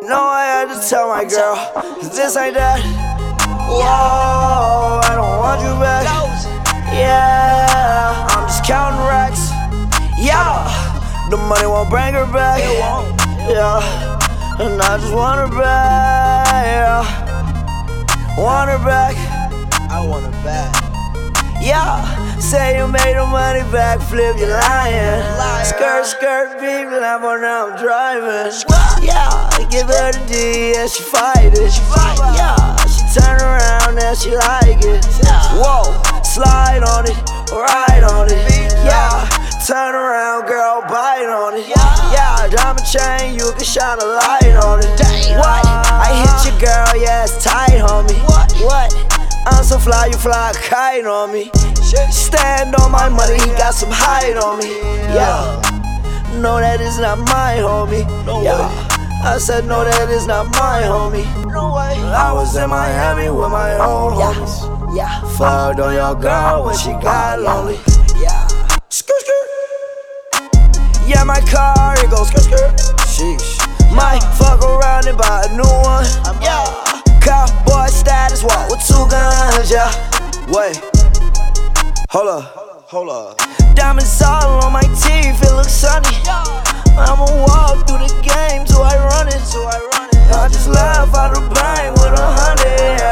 know I had to tell my girl, cause this ain't that. Whoa, I don't want you back. Yeah, I'm just counting racks. Yeah, the money won't bring her back. Yeah, and I just want her back. Yeah, want her back. I want her back. Yeah, say you made the money back, flip, you lying. Skirt, skirt, beat, Lambo, now I'm driving. Yeah, give her the D, and she fight it. Yeah, she turn around and she like it. Whoa, slide on it, ride on it. Yeah, turn around, girl, bite on it. Yeah, diamond chain, you can shine a light on it. What? I hit your girl, yeah, it's tight, homie. What? I'm so fly, you fly a kite on me. Stand on my money, he got some height on me. Yeah, no, that is not my homie. Yeah, I said no, that is not my homie. I was in Miami with my old homies. Yeah, fucked on your girl when she got lonely. Yeah, skirt, skirt. Yeah, my car, it goes skirt, skirt. Sheesh, might fuck around and buy a new one. Yeah, cowboy status, walk with 2 guns, yeah. Wait, hold up. Diamonds all on my teeth, it looks sunny. I'ma walk through the game till I run it. I just laugh out the bank with 100,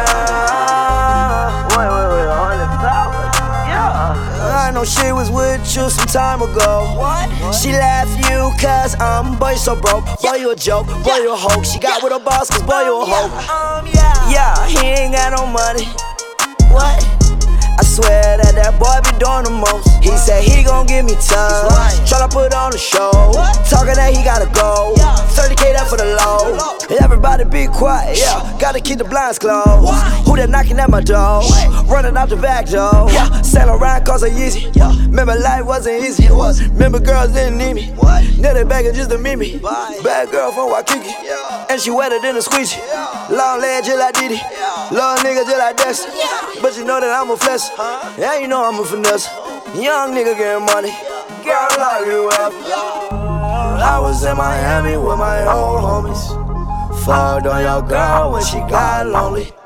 yeah. Wait, 100,000? Yeah. I know she was with you some time ago. What? She laughed you cause boy, you so broke. Boy, you a joke, boy, you a hoax. She got with a boss cause boy, you a hoe. Yeah, he ain't got no money. What? I swear that boy be doing the most. He said he gon' give me time, tryna put on a show. Talking that he gotta go, 30K that for the low. Everybody be quiet, yeah, gotta keep the blinds closed. Who that knocking at my door? Running out the back door. Sail around cause I'm easy. Remember life wasn't easy. Remember girls didn't need me. Now they begging just to meet me. Bad girl from Waikiki, and she wetter than a squeegee. Long leg just like Diddy, long nigga just like Dexter. But you know that I'm a flex. Yeah, you know I'm a finesse. Young nigga getting money. Girl, lock you up. I was in Miami with my old homies. Fucked on your girl when she got lonely.